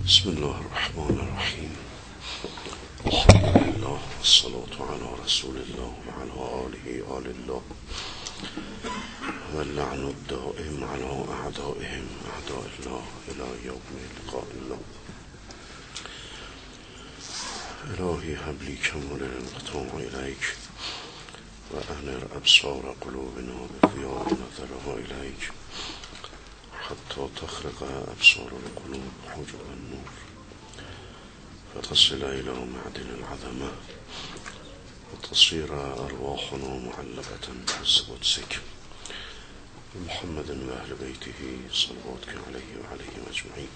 بسم الله الرحمن الرحیم. الحمد لله والصلاة على رسول الله وعلى آله آل الله واللعن الدائم على أعدائهم أعداء الله إلى يوم لقاء الله. إلهي هب لي كمال الانقطاع إليك وأنر أبصار قلوبنا بضياء نظرها إليك حتى تخرق أبصار القلوب حجب النور فتصل إلى معدن العظمة وتصير أرواحنا معلقة بعز قدسك محمد وأهل بيته صلواتك عليه وعليهم أجمعين.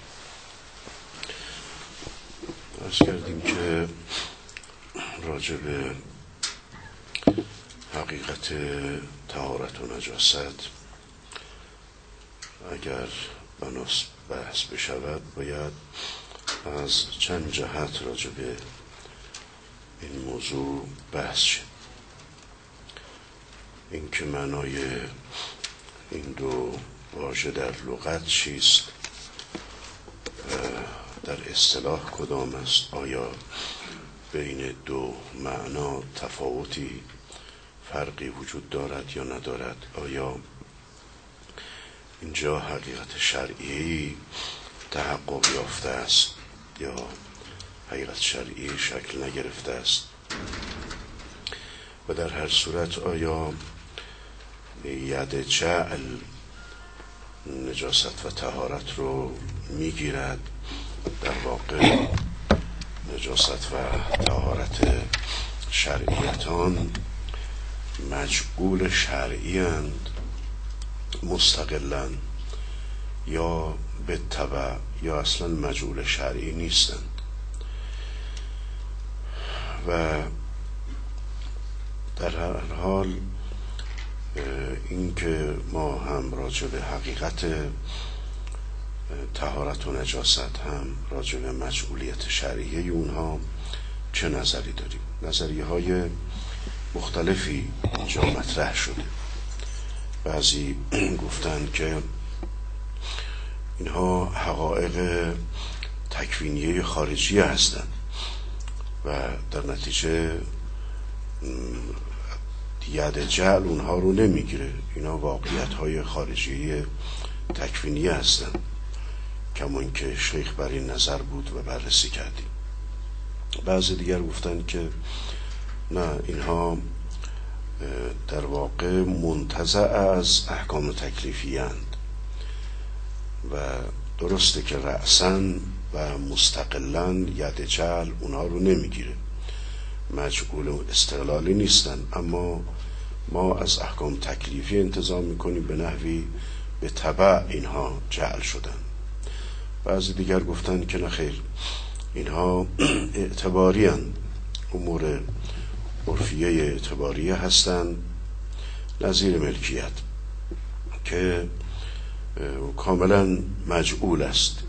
عرض کردیم که راجع به حقیقت طهارت و نجاست اگر بناس بحث بشود باید از چند جهت راجع به این موضوع بحث شد. این که معنای این دو واژه در لغت چیست، در اصطلاح کدام است، آیا بین دو معنا تفاوتی فرقی وجود دارد یا ندارد، آیا اینجا حقیقت شرعی تحقق یافته است یا حقیقت شرعی شکل نگرفته است و در هر صورت آیا ید جعل نجاست و طهارت رو میگیرد. در واقع نجاست و طهارت شرعیتان مجعول شرعی اند مستقلاً یا به تبع یا اصلا مجعول شرعی نیستند. و در هر حال این که ما هم راجع به حقیقت طهارت و نجاست هم راجع به مجعولیت شرعی اونها چه نظری داریم. نظریه های مختلفی اینجا مطرح شده. بعضی گفتن که اینها حقایق تکوینیه خارجی هستند و در نتیجه ید جعل اونها رو نمیگیره، اینا واقعیت های خارجی تکوینی هستند، کمان که شیخ بر این نظر بود و بررسی کردیم. بعضی دیگر گفتن که نه، اینها در واقع منتزع از احکام تکلیفی اند و درسته که رأساً و مستقلاً ید جعل اونها رو نمیگیره، مجعول و استقلالی نیستن، اما ما از احکام تکلیفی انتظار میکنیم به نحوی به تبع اینها جعل شدن. بعضی دیگر گفتن که نخیر، اینها اعتباری هستند، امور عرفیه اعتباریه هستند، نظیر ملکیت که کاملا مجعول است،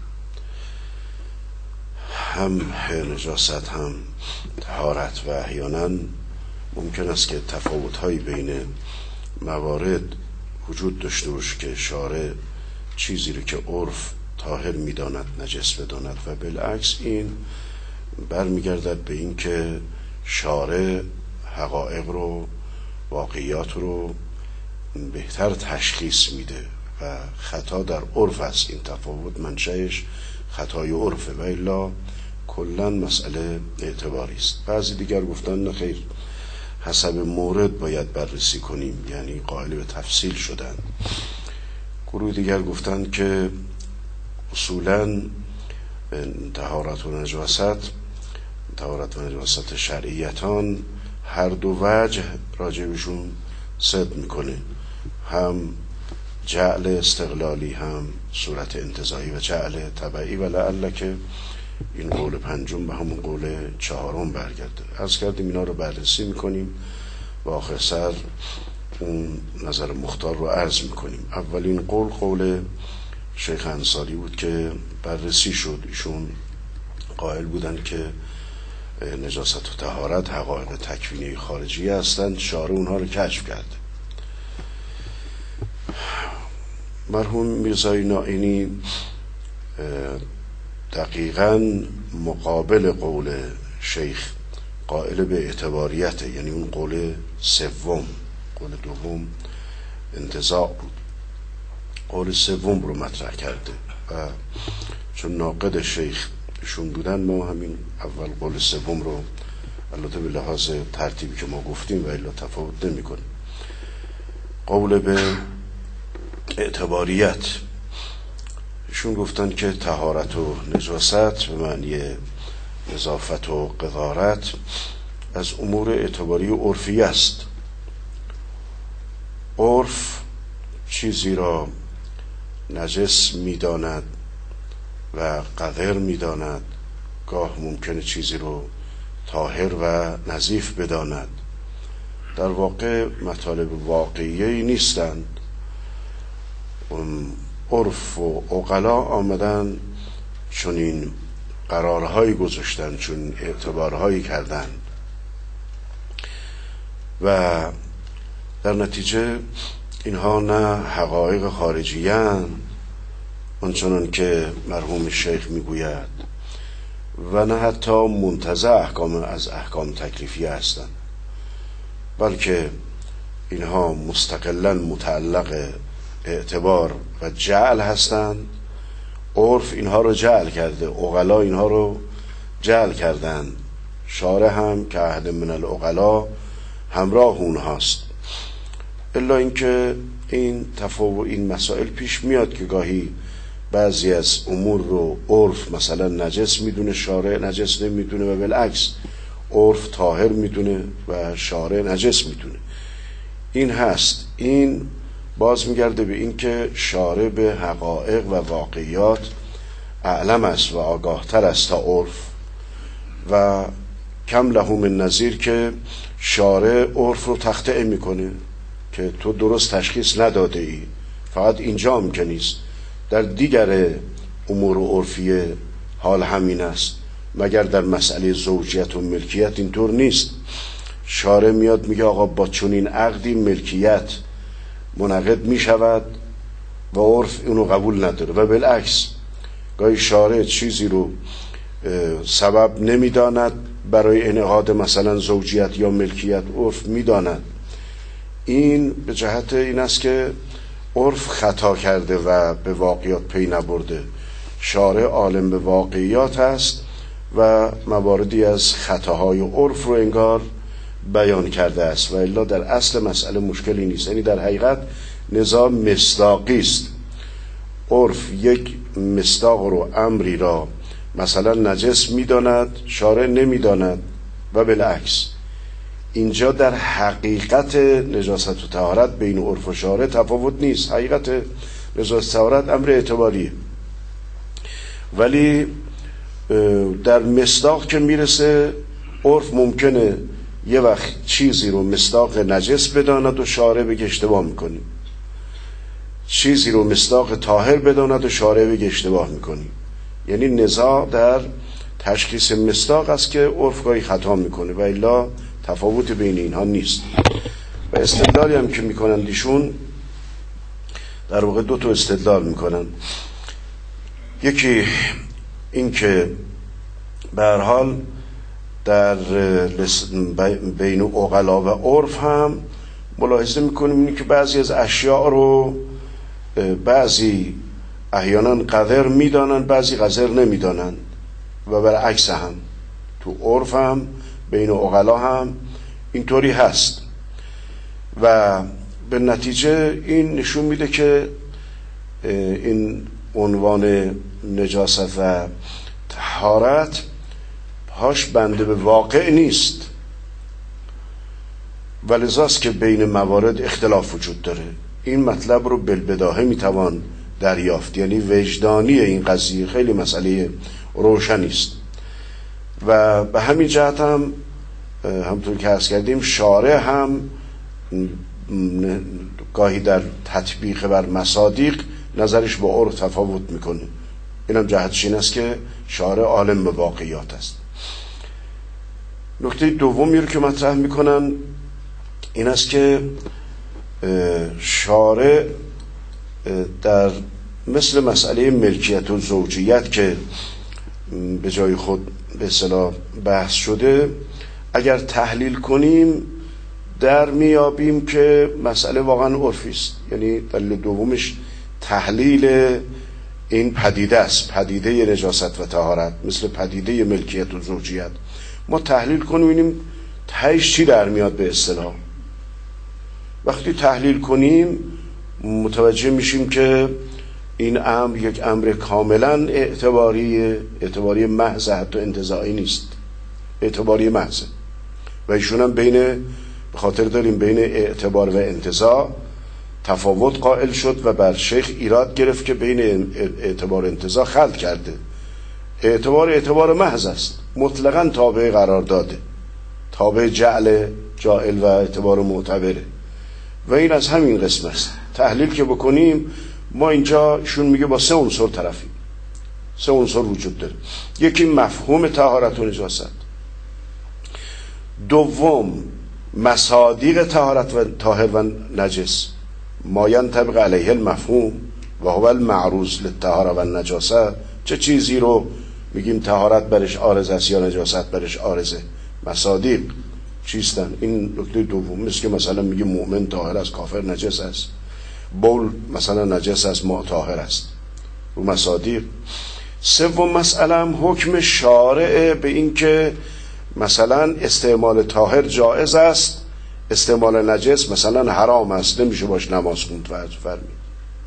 هم نجاست هم طهارت. و احیانا ممکن است که تفاوت‌هایی بین موارد وجود داشته باشه که شارع چیزی رو که عرف طاهر می‌داند نجس بداند و بالعکس. این برمیگردد به این که شارع حقایق رو، واقعیات رو بهتر تشخیص میده و خطا در عرف است. این تفاوت منشأش خطای عرفه و الا کلا مسئله اعتباری است. بعضی دیگر گفتن نه خیر، حسب مورد باید بررسی کنیم، یعنی قائل به تفصیل شدن. گروه دیگر گفتن که اصولاً طهارت و نجاست شرعیتان هر دو وجه راجبشون صدق میکنه، هم جعل استقلالی هم صورت انتزاعی و جعل تبعی، و لعل که این قول پنجم به همون قول چهارم برگرده. عرض کردیم اینا رو بررسی میکنیم و آخر سر اون نظر مختار رو عرض میکنیم. اولین قول شیخ انصاری بود که بررسی شد. ایشون قائل بودن که نجاست و طهارت حقایق تکوینی خارجی هستند، شارع اونها رو کشف کرده. مرحوم میرزای نائینی دقیقاً مقابل قول شیخ قائل به اعتباریته، یعنی اون قول سوم. قول دوم انتزاع بود، قول سوم رو مطرح کرده و چون ناقد شیخ ایشون بودن ما همین اول قول سوم رو البته به لحاظ ترتیبی که ما گفتیم و الا تفاوت نمی کنیم. قول به اعتباریت ایشون گفتن که طهارت و نجاست به معنی نظافت و قذارت از امور اعتباری و عرفی است. عرف چیزی را نجس می‌داند و قذر می‌داند، گاه ممکنه چیزی رو طاهر و نظیف بداند. در واقع مطالب واقعی نیستند. عرف و عقلا آمدن چون این قرارهایی گذاشتن، چون اعتبارهایی کردن و در نتیجه اینها نه حقایق خارجیان آنچنان که مرحوم شیخ میگوید و نه حتی منتزع احکام از احکام تکلیفی هستند، بلکه اینها مستقلا متعلق اعتبار و جعل هستند. عرف اینها رو جعل کرده، عقلا اینها رو جعل کردن، شارع هم که عهد من العقلا همراه اونهاست. الا اینکه این تفاوت این مسائل پیش میاد که گاهی بعضی از امور رو عرف مثلا نجس میدونه، شارع نجس نمیدونه و بالعکس عرف طاهر میدونه و شارع نجس میدونه. این هست. این باز میگرده به این که شارع به حقایق و واقعیات اعلم است و آگاهتر است تا عرف و کم له من نظیر که شارع عرف رو تخطئه میکنه که تو درست تشخیص نداده ای. فقط اینجا هم که نیست، در دیگر امور عرفیه حال همین است، مگر در مسئله زوجیت و ملکیت اینطور نیست. شارع میاد میگه آقا با چنین عقدی ملکیت منعقد میشود و عرف اونو قبول نداره و بالعکس گاهی شارع چیزی رو سبب نمیداند برای انعقاد مثلا زوجیت یا ملکیت، عرف میداند. این به جهت این است که عرف خطا کرده و به واقعیات پی نبرده. شارع عالم به واقعیات است و مواردی از خطاهای عرف رو انگار بیان کرده است و الا در اصل مسئله مشکلی نیست. یعنی در حقیقت نظام مصداقی است. عرف یک مصداق رو، امری را مثلا نجس میداند، شارع نمیداند و بالعکس. اینجا در حقیقت نجاست و طهارت بین عرف و شارع تفاوت نیست. حقیقت نجاست و طهارت امر اعتباریه، ولی در مصداق که میرسه عرف ممکنه یه وقت چیزی رو مصداق نجس بداند و شارع بگه اشتباه میکنی، چیزی رو مصداق طاهر بداند و شارع بگه اشتباه میکنی. یعنی نزاع در تشخیص مصداق است که عرف گاهی خطا میکنه و الا تفاوت بین اینها نیست. و استدلالی هم که میکنن ایشون در واقع دو تا استدلال میکنن. یکی این که به هر حال در بین عقلا و عرف هم ملاحظه میکنیم اینی که بعضی از اشیاء رو بعضی احیانا قذر میدانند، بعضی قذر نمیدانند و برعکس هم تو عرف هم بین عقلا هم اینطوری هست و به نتیجه این نشون میده که این عنوان نجاست و طهارت پاش بنده به واقع نیست و لذاست که بین موارد اختلاف وجود داره. این مطلب رو بالبداهه میتوان دریافت، یعنی وجدانی این قضیه خیلی مسئله روشنی است و به همین جهت هم همونطور که عرض کردیم شارع هم گاهی در تطبیق بر مصادیق نظرش با عرف تفاوت میکنه. اینم جهتش این است که شارع عالم به واقعیات است. نکته دومی رو که مطرح میکنن این است که شارع در مثل مسئله ملکیت و زوجیت که به جای خود به اصطلاح بحث شده، اگر تحلیل کنیم در میابیم که مسئله واقعا عرفی است. یعنی دلیل دومش تحلیل این پدیده است، پدیده نجاست و طهارت، مثل پدیده ملکیت و زوجیت. ما تحلیل کنیم ببینیم تهش چی در میاد به اصطلاح. وقتی تحلیل کنیم متوجه میشیم که این امر یک امر کاملا اعتباری محض، حتی انتزاعی نیست، اعتباری محض. و ایشون هم به خاطر داریم بین اعتبار و انتزاع تفاوت قائل شد و بر شیخ ایراد گرفت که بین اعتبار و انتزاع خلط کرده. اعتبار محض است، مطلقاً تابع قرار داده، تابع جعل و اعتبار معتبره. و این از همین قسم است. تحلیل که بکنیم ما اینجا ایشون میگه با 3 عنصر طرفیم، 3 عنصر وجود داره. یکی مفهوم طهارت و نجاست، دوم مصادیق طهارت و طاهر و نجس، ما ینطبق علیه المفهوم و هو المعروض للطهارة و النجاسه. چه چیزی رو میگیم طهارت برش عارض است یا نجاست برش عارضه؟ مصادیق چیستن؟ این نکته دوم. مثل که مثلا میگه مؤمن طاهر است، کافر نجس است، بول مثلا نجس است، ماء طاهر است، رو مصادیق. سوم مسئله هم حکم شارع به این که مثلا استعمال طاهر جائز است، استعمال نجس مثلا حرام است، نمیشه باش نماز خوند. فرمید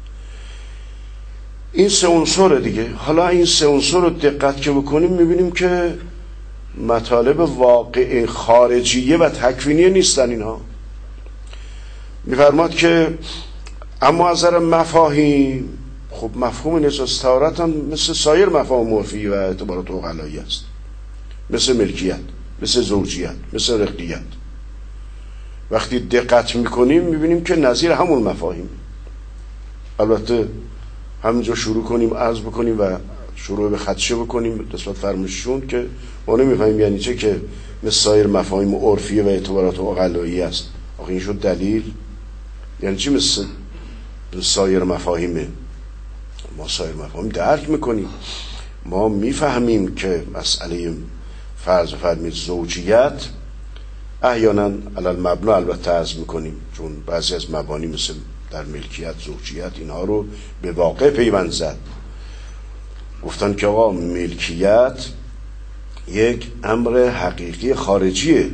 این 3 عنصر دیگه. حالا این 3 عنصر رو دقت که بکنیم میبینیم که مطالب واقع خارجیه و تکوینیه نیستن اینها. میفرماد که اما از نظر مفاهیم، خب مفهوم نجاست طهارت هم مثل سایر مفاهیم عرفی و اعتبارات عقلایی است، مثل ملکیت، مثل زوجیت، مثل رقیت. وقتی دقت میکنیم میبینیم که نظیر همون مفاهیم. البته همینجا شروع کنیم عرض بکنیم و شروع به خدشه بکنیم نسبت فرمایششون که ما نمیفهمیم یعنی چه که مثل سایر مفاهیم عرفیه و اعتبارات عقلایی است. آخه این شد دلیل؟ یعنی چی مثل سایر مفاهیمه؟ ما سایر مفاهیم درک میکنیم، ما میفهمیم که مسئله فرض فرمید زوجیت احیانا علل مبنا البته عرض میکنیم، چون بعضی از مبانی مثل در ملکیت، زوجیت، اینها رو به واقع پیوند زد. گفتن که آقا ملکیت یک امر حقیقی خارجیه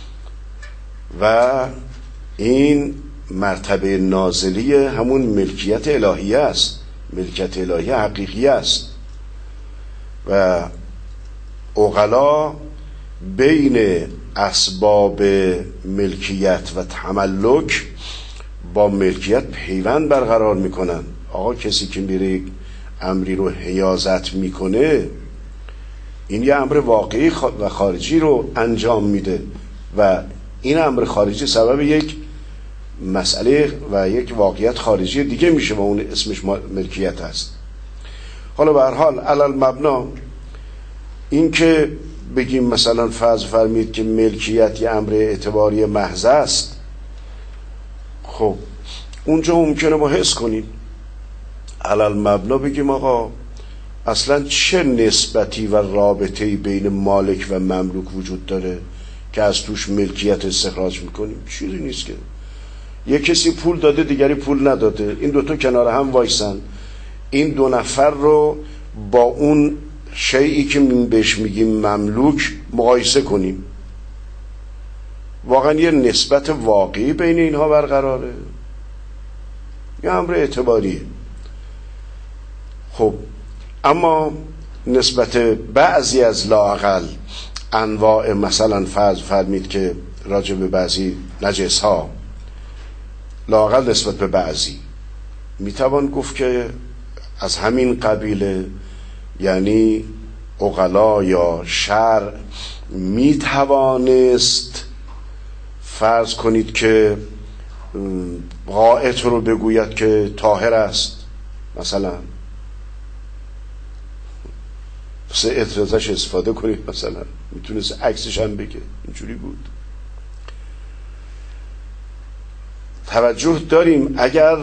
و این مرتبه نازلی همون ملکیت الهیه است، ملکیت الهیه حقیقی است. و عقلا بین اسباب ملکیت و تملک با ملکیت پیوند برقرار میکنن. آقا کسی که میره امری رو حیازت میکنه این یه امر واقعی و خارجی رو انجام میده و این امر خارجی سبب یک مسئله و یک واقعیت خارجی دیگه میشه و اون اسمش ملکیت هست. حالا به هر حال علل مبنا این که بگیم مثلا فرض فرمید که ملکیت یه امر اعتباری محض است، خب اونجا ممکنه ما حس کنیم علل مبنا بگیم آقا اصلا چه نسبتی و رابطه‌ای بین مالک و مملوک وجود داره که از توش ملکیت استخراج میکنیم؟ چیزی نیست که یک کسی پول داده دیگری پول نداده، این دوتا کنار هم وایسن، این 2 نفر رو با اون شیئی که بهش میگیم مملوک مقایسه کنیم، واقعا یه نسبت واقعی بین اینها برقراره؟ یه امر اعتباریه. خب اما نسبت بعضی از لااقل انواع مثلا فرض فرمید که راجع به بعضی نجس ها لااقل نسبت به بعضی میتوان گفت که از همین قبیله، یعنی عقلا یا شرع میتوانست فرض کنید که غائط رو بگوید که طاهر است، مثلا ازش استفاده کنید، مثلا میتونست عکسش هم بگه اینجوری بود. توجه داریم اگر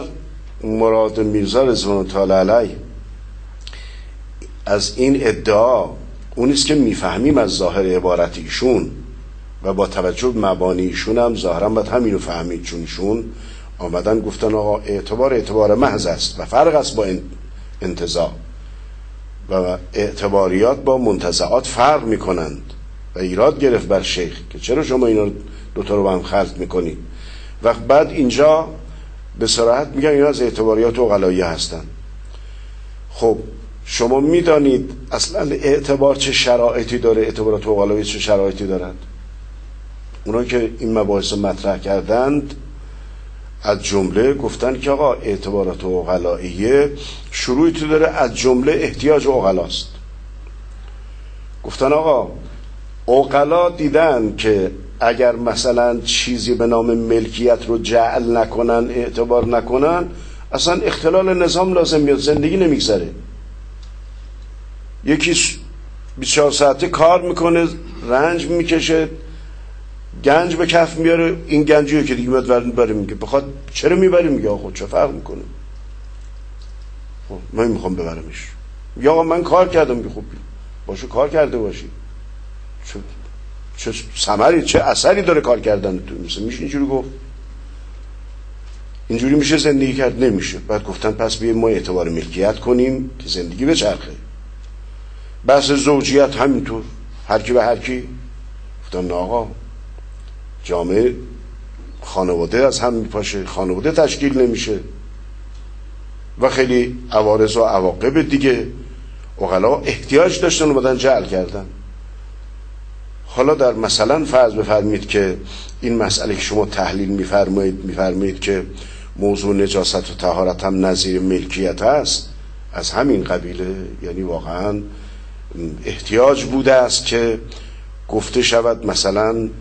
مراد میرزا رضوان الله تعالی علیه از این ادعا اونیست که میفهمیم از ظاهر عبارت ایشون و با توجه به مبانی ایشون هم ظاهرا باید همینو فهمید، چون ایشون آمدن گفتن آقا اعتبار محض است و فرق است با انتزاع و اعتباریات با منتزعات فرق میکنند و ایراد گرفت بر شیخ که چرا شما اینا دوتا رو با هم خلط میکنید و بعد اینجا به صراحت میگن اینا از اعتباریات عقلاییه هستن. خب شما میدانید اصلا اعتبار چه شرایطی داره، اعتبارات عقلاییه چه شرایطی دارند؟ اونا که این مباحث مطرح کردند از جمله گفتن که آقا اعتبارات عقلاییه شروعی تو داره، از جمله احتیاج عقلاست. گفتن آقا عقلا دیدن که اگر مثلا چیزی به نام ملکیت رو جعل نکنن، اعتبار نکنن، اصلا اختلال نظام لازم میاد، زندگی نمیگذره. یکی 24 ساعته کار میکنه، رنج میکشه، گنج به کف میاره، این گنجیه که دیگه باید بریم میگه بخواد چرا میبریم؟ میگه آقا چه فرق میکنه، من میخوام ببرمش. یا آقا من کار کردم، میگه خب باشه کار کرده باشی، چه ثمری چه اثری داره کار کردن تو؟ میشه اینجوری گفت؟ اینجوری میشه زندگی کرد؟ نمیشه. بعد گفتن پس بیایم ما اعتبار ملکیت کنیم که زندگی بچرخه. بحث زوجیت همینطور، هر کی به هر کی. گفتن نه آقا، جامعه خانواده از هم میپاشه، خانواده تشکیل نمیشه و خیلی عوارض و عواقب دیگه. عقلا احتیاج داشتن و بدن جعل کردن. حالا در مثلا فرض بفرمایید که این مسئله که شما تحلیل میفرمایید که موضوع نجاست و طهارت هم نظیر ملکیت است، از همین قبیله، یعنی واقعا احتیاج بوده است که گفته شود مثلا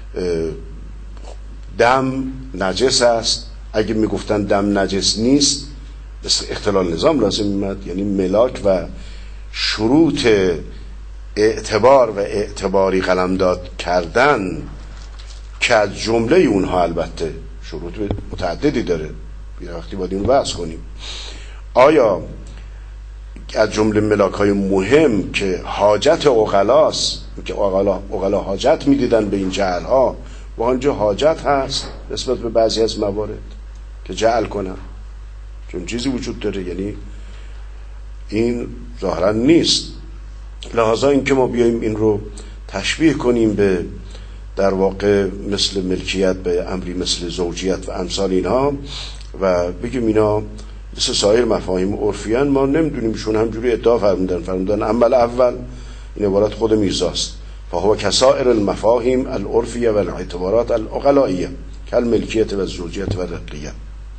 دم نجس است. اگه میگفتن دم نجس نیست اختلال نظام لازم میمد، یعنی ملاک و شروط اعتبار و اعتباری قلمداد کردن که از جمله اونها البته شروط متعددی داره، یه وقتی باید اینو بحث کنیم. آیا از جمله ملاک‌های مهم که حاجت عقلاست، که عقلا حاجت میدیدن به این جعل‌ها، و آنجا حاجت هست نسبت به بعضی از موارد که جعل کنن، چون چیزی وجود داره، یعنی این ظاهرا نیست. لحاظا این که ما بیاییم این رو تشبیه کنیم به در واقع مثل ملکیت به امری مثل زوجیت و امثال اینها و بگیم اینا مثل سایر مفاهیم عرفیان، ما نمیدونیم. ایشون همجوری ادعا فرمودن عمل اول، این عبارت خود میرزاست، فهو کسائر المفاهیم العرفیه و الاعتبارات العقلائیه کل ملکیت و زوجیت و رقیه.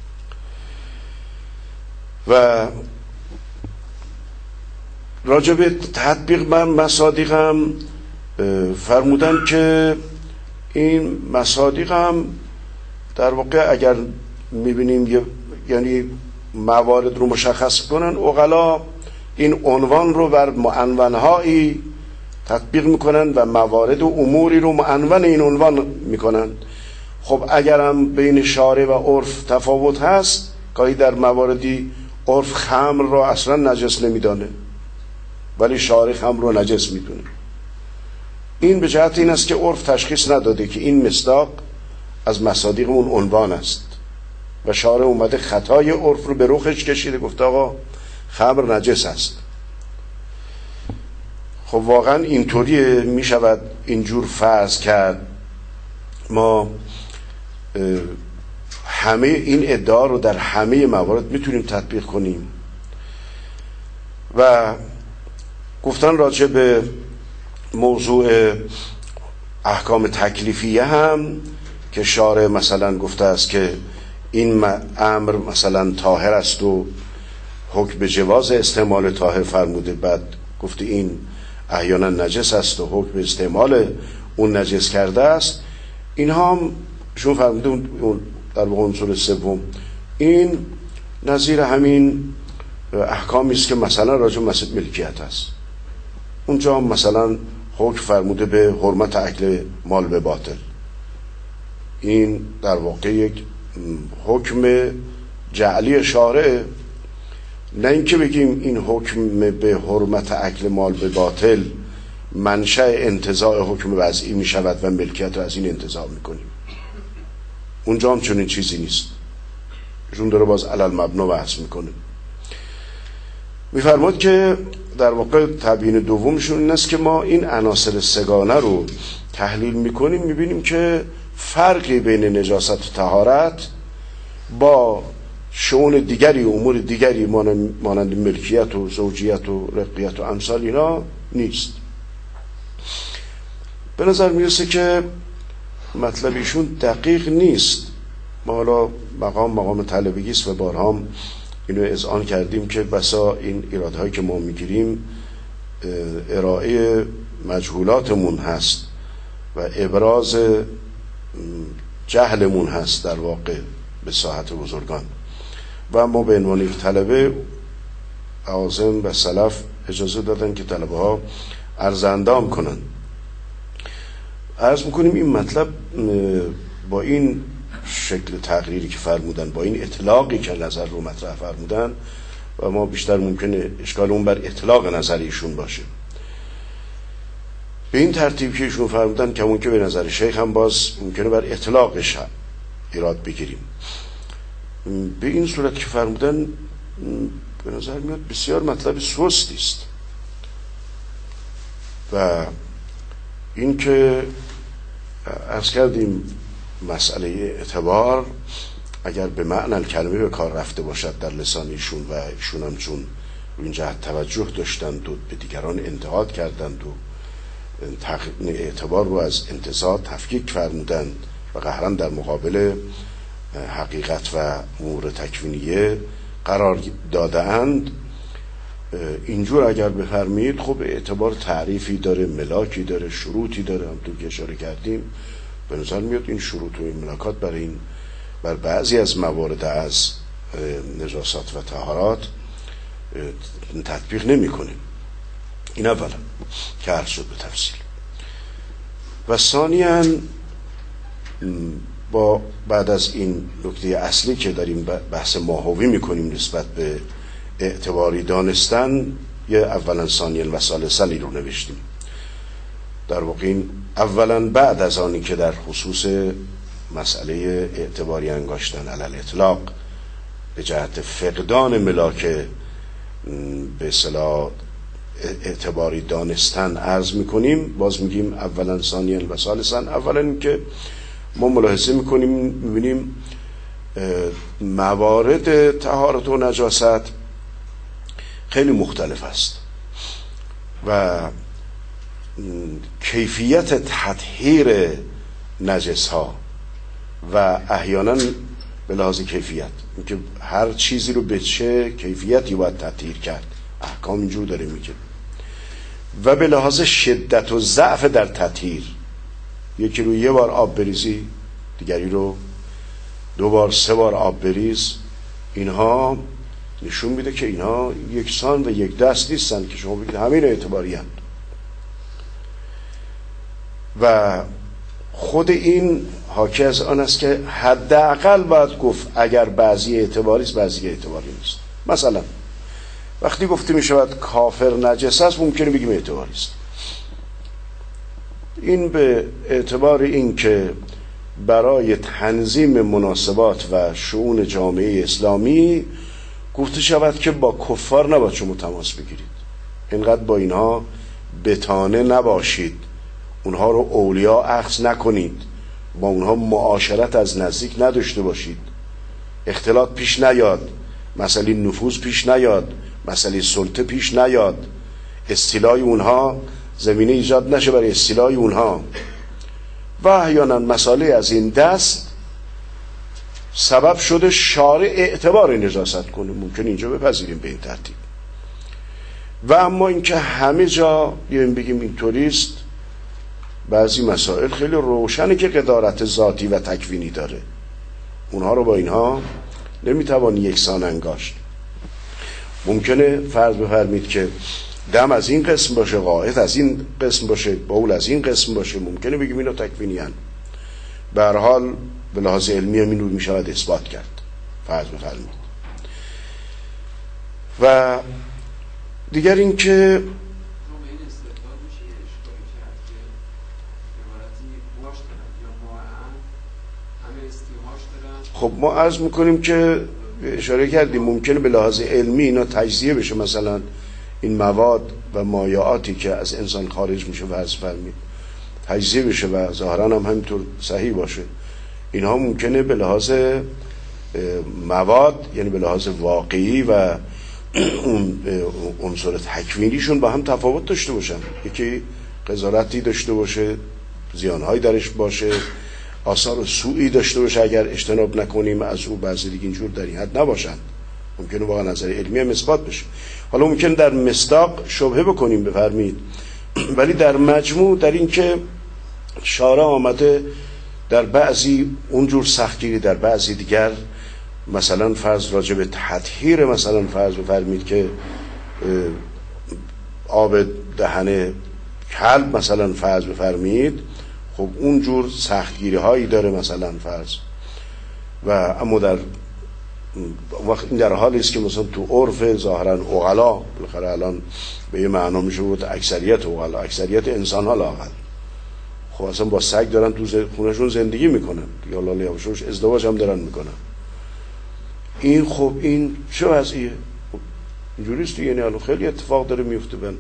و راجب تطبیق من مصادیق هم فرمودن که این مصادیق هم در واقع اگر میبینیم یعنی موارد رو مشخص کنن، عقلا این عنوان رو بر معنونهایی تطبیق میکنن و موارد و اموری رو معنون این عنوان میکنن. خب اگرم بین شارع و عرف تفاوت هست، گاهی در مواردی عرف خمر رو اصلا نجس نمیدانه ولی شارع خمر رو نجس میدونه. این به جهت این است که عرف تشخیص نداده که این مصداق از مصادیق اون عنوان است و شارع اومده خطای عرف رو به رخش کشیده، گفته آقا خمر نجس است. خب واقعا اینطوریه، می شود اینجور فرض کرد ما همه این ادعا رو در همه موارد میتونیم تطبیق کنیم. و گفتن راجع به موضوع احکام تکلیفیه هم که شارع مثلا گفته است که این امر مثلا طاهر است و حکم به جواز استعمال طاهر فرموده، بعد گفته این احیانا نجس است و حکم به استعمال اون نجس کرده است. اینها هم شون فرموده اون در واقع عنصر سوم، این نظیر همین احکامی است که مثلا راجع به مسئله ملکیت است. اونجا مثلا حکم فرموده به حرمت اکل مال به باطل. این در واقع یک حکم جعلی شارع، نه اینکه بگیم این حکم به حرمت اکل مال به باطل منشأ انتزاع حکم وضعی می شود و ملکیت رو از این انتزاع می کنیم. اونجا هم چنین چیزی نیست. ایشون داره باز علل مبنا بحث میکنه. میفرماد که در واقع تبیین دومشون این است که ما این عناصر سگانه رو تحلیل میکنیم، میبینیم که فرقی بین نجاست و طهارت با شؤون دیگری، امور دیگری مانند ملکیت و زوجیت و رقیت و امثال اینا نیست. به نظر میرسه که مطلب ایشون دقیق نیست. ما حالا مقام طلبگی است و بارها هم اینو اذعان کردیم که بسا این ایرادهایی که ما میگیریم ارائه مجهولاتمون هست و ابراز جهلمون هست در واقع به ساحت بزرگان، و ما به عنوان یک طلبه اعاظم و سلف اجازه دادن که طلبه ها عرض اندام کنن. عرض میکنیم این مطلب با این شکل تقریری که فرمودن، با این اطلاقی که نظر رو مطرح فرمودن، و ما بیشتر ممکنه اشکال اون بر اطلاق نظر ایشون باشه، به این ترتیب که ایشون فرمودن که اون که به نظر شیخ هم باز ممکنه بر اطلاقش ایراد بگیریم. به این صورت که فرمودن به نظر میاد بسیار مطلب سستی است، و این که عرض کردیم مسئله اعتبار اگر به معنی کلمه به کار رفته باشد در لسان ایشون، و ایشون هم چون این جهت توجه داشتند و به دیگران انتقاد کردند و اعتبار رو از انتزاع تفکیک فرمودند و قهرن در مقابل حقیقت و امور تکوینیه قرار داده اند، اینجور اگر بفرمید خب اعتبار تعریفی داره، ملاکی داره، شروطی داره. همونطور که اشاره کردیم به نظر میاد این شروط و این ملاکات بر بعضی از موارد از نجاست و طهارات تطبیق نمی کنیم. این اولا که عرض شد به تفصیل. و ثانیاً با بعد از این نکته اصلی که داریم بحث ماهوی میکنیم نسبت به اعتباری دانستن، یه اولا ثانیاً و ثالثاً رو نوشتیم. در واقع این اولا بعد از آنی که در خصوص مسئله اعتباری انگاشتن علل اطلاق به جهت فقدان ملاک به اصطلاح اعتباری دانستن عرض میکنیم، باز میگیم اولا ثانیاً و ثالثاً. اولا این که ما ملاحظه میکنیم میبینیم موارد طهارت و نجاست خیلی مختلف است و کیفیت تطهیر نجس ها و احیانا به لحاظ کیفیت اینکه هر چیزی رو به چه کیفیتی باید تطهیر کرد، احکام اینجور داره میگه، و به لحاظ شدت و ضعف در تطهیر، یکی رو یه بار آب بریزی، دیگری رو 2 بار 3 بار آب بریز، اینها نشون میده که اینها یکسان و یک دست نیستن که شما بگید همین اعتباری هستند. و خود این حاکی از آن است که حداقل باید گفت اگر بعضی اعتباری است بعضی اعتباری نیست. مثلا وقتی گفته می شود کافر نجس است ممکنه بگیم اعتباری است. این به اعتبار این که برای تنظیم مناسبات و شؤون جامعه اسلامی گفته شود که با کفار نباید شما تماس بگیرید، اینقدر با اینها بتانه نباشید، اونها رو اولیاء اخذ نکنید، با اونها معاشرت از نزدیک نداشته باشید، اختلاط پیش نیاد، مسئله نفوذ پیش نیاد، مسئله سلطه پیش نیاد، استیلای اونها زمینه ایجاد نشه برای استیلای اونها، و احیانا مسئله از این دست سبب شده شارع اعتبار نجاست کنه، ممکن اینجا بپذیریم به این ترتیب. و اما اینکه همه جا بیایم بگیم اینطوریست، بعضی مسائل خیلی روشنه که قدارت ذاتی و تکوینی داره، اونها رو با اینها نمیتوان یکسان انگاشت. ممکنه فرض بفرمید که دم از این قسم باشه، قاعد از این قسم باشه، بول از این قسم باشه، ممکنه بگیم اینا تکوینی هن. به هر حال به لحاظ علمی هم این رو میشود اثبات کرد، فرض بفرمید. و دیگر این که خب ما عرض میکنیم که اشاره کردیم ممکنه به لحاظ علمی اینا تجزیه بشه، مثلا این مواد و مایعاتی که از انسان خارج میشه فرض فرمید تجزیه بشه و ظاهرا هم همینطور صحیح باشه. اینها ممکنه به لحاظ مواد یعنی به لحاظ واقعی و اون عنصر تکوینیشون با هم تفاوت داشته باشن، یکی قذارتی داشته باشه، زیانهایی درش باشه، آثار سوئی داشته باشه اگر اجتناب نکنیم از او، بعضی دیگه اینجور در این حد نباشن، ممکنه واقعا نظر علمی هم اثبات بشه. حالا ممکن در مصداق شبهه بکنیم بفرمید، ولی در مجموع در این که شارع آمده در بعضی اونجور سختگیری، در بعضی دیگر مثلا فرض راجع به تطهیر مثلا فرض بفرمید که آب دهن کلب مثلا فرض بفرمید، خب اونجور سختگیری هایی داره مثلا فرض، و اما در وقت این در حالی است که مثلا تو عرف ظاهرا عقلا بالاخره الان به یه معنا میشه بود اکثریت عقلا، اکثریت انسان ها لااقل خب اصلا با سگ دارن تو خونهشون زندگی میکنن یا لاله یواشوش ازدواج هم دارن میکنن. این خب این چه وضعیه؟ خب اینجوریست یعنی الان خیلی اتفاق داره میفته. من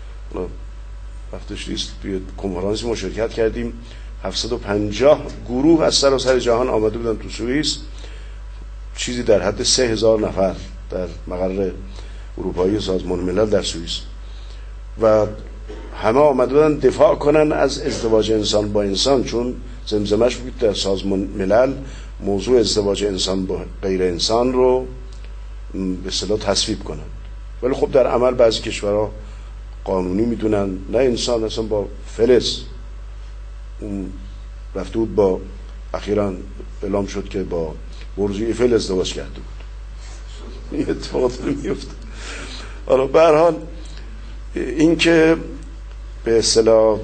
وقتش نیست توی کنفرانسی ما شرکت کردیم، 750 گروه از سراسر جهان آمده بودن تو سوئیس، چیزی در حد 3000 نفر در مقر اروپایی سازمان ملل در سوئیس، و همه آمده بودن دفاع کنن از ازدواج انسان با انسان، چون زمزمش بود در سازمان ملل موضوع ازدواج انسان با غیر انسان رو به اصطلاح تصویب کنن. ولی خب در عمل بعضی کشورها قانونی میدونن نه انسان اصلا با فلز، اون رفته بود با اخیراً اعلام شد که با برج ایفل ازدواج کرده بود. این اتفاقات میفته. حالا به هر حال این که به اصطلاح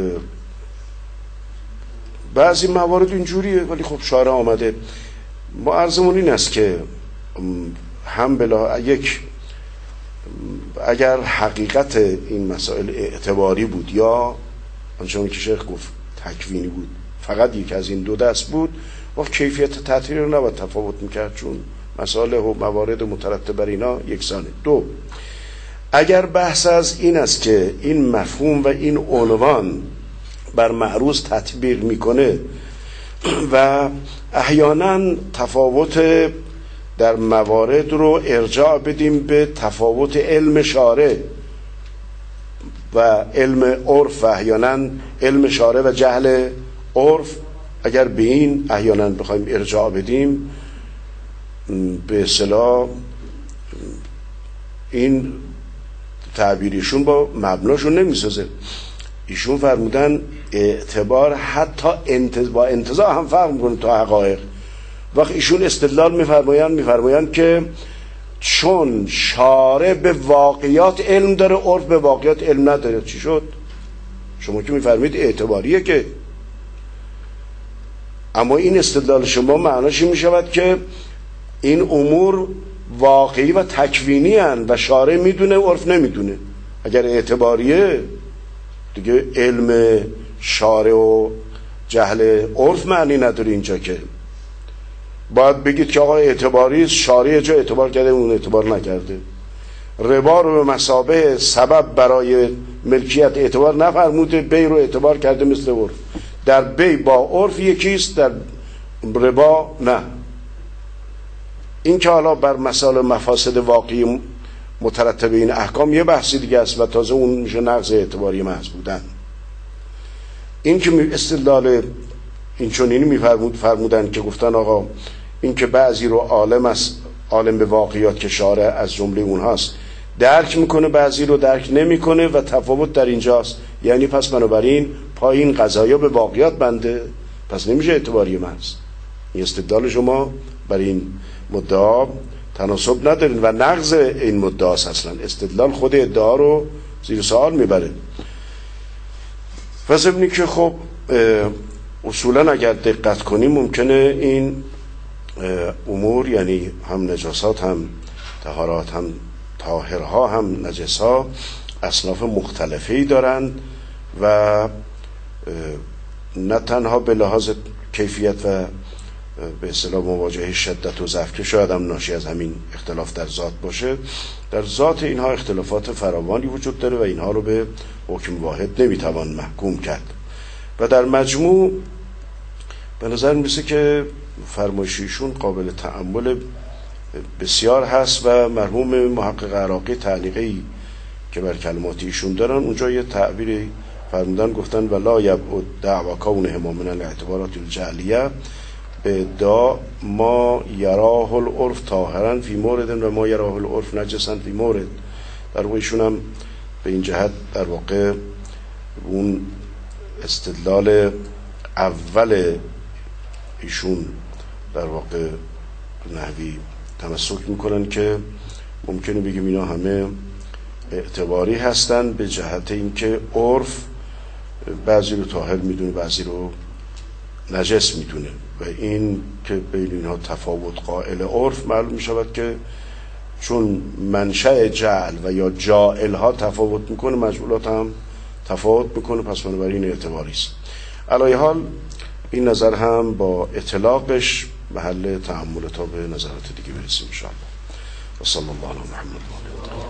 بعضی موارد اینجوریه، ولی خب شارع آمده. ما عرضمون این است که هم بلا یک اگر حقیقت این مسائل اعتباری بود یا آنچنان که شیخ گفت تکوینی بود، فقط یک از این دو دست بود، و کیفیت تطهیر رو نباید تفاوت میکرد، چون مسائل و موارد مترتب بر اینا یکسانه. دو، اگر بحث از این است که این مفهوم و این عنوان بر معروض تطبیق میکنه و احیانا تفاوت در موارد رو ارجاع بدیم به تفاوت علم شارع و علم عرف و احیانا علم شارع و جهل عرف، اگر به این احیانا بخوایم ارجاع بدیم، به اصطلاح این تعبیریشون با مبناشون نمیسازه. ایشون فرمودن اعتبار حتی با انتزاع هم فرق میکنه تا حقایق. وقت ایشون استدلال میفرمایند که چون شارع به واقعیات علم داره، عرف به واقعیات علم نداره. چی شد؟ شما که میفرمید اعتباریه که، اما این استدلال شما معناش این میشود که این امور واقعی و تکوینی هن و شارع میدونه عرف نمیدونه. اگر اعتباریه دیگه علم شارع و جهل عرف معنی نداره اینجا، که باید بگید که آقا اعتباری شارع جا اعتبار کرده اون اعتبار نکرده. ربا رو به مثابه سبب برای ملکیت اعتبار نفرموده، بی رو اعتبار کرده مثل عرف. در بی با عرف یکیست، در ربا نه. این که حالا بر مسائل مفاسد واقعی مترتب این احکام یه بحثی دیگه است و تازه اون میشه نقض اعتباری محض بودن. این که استدلال این چنینی فرمودن که گفتن آقا این که بعضی رو عالم به واقعیات که شارع از جمله اونهاست درک میکنه، بعضی رو درک نمیکنه و تفاوت در اینجاست، یعنی پس بنابراین پایین قضایا به واقعیات بنده، پس نمیشه اعتباری محض. این استدلال شما بر این مدعا تناسب ندارین و نقض این مدعاست. اصلا استدلال خود ادعا رو زیر سوال میبره. و ضمنی که خب اصولا اگر دقت کنیم ممکنه این امور، یعنی هم نجاسات هم طهارات هم طاهرها هم نجسا، اصناف مختلفی دارند و نه تنها به لحاظ کیفیت و به اصطلاح مواجهه شدت و ضعف که شاید هم ناشی از همین اختلاف در ذات باشه، در ذات اینها اختلافات فراوانی وجود داره و اینها رو به حکم واحد نمیتوان محکوم کرد. و در مجموع به نظر میرسه که فرمایشیشون قابل تأمل بسیار هست و مرحوم محقق عراقی تعلیقی که بر کلمات ایشون دارن اونجا یه تعبیری فرمودن، گفتن ولا یبعد دعوا کونهما من الاعتبارات الجعلیه به ادعا ما یراه العرف طاهرا فی مورد و ما یراه العرف نجسا فی مورد. در واقع ایشون هم به این جهت در واقع اون استدلال اول ایشون در واقع نحوی تمسک میکنن که ممکنه بگیم اینا همه اعتباری هستن به جهت اینکه عرف بعضی رو طاهر میدونه بعضی رو نجس میدونه و این که بین اینها تفاوت قائل عرف معلوم میشود که چون منشأ جعل و یا جائل ها تفاوت میکنه مجعولات هم تفاوت میکنه، پس بنابراین اعتباری است. علی حال این نظر هم با اطلاقش محل تأمل تا به نظرات دیگه برسیم ان شاء الله. و صلی الله علی محمد و آله.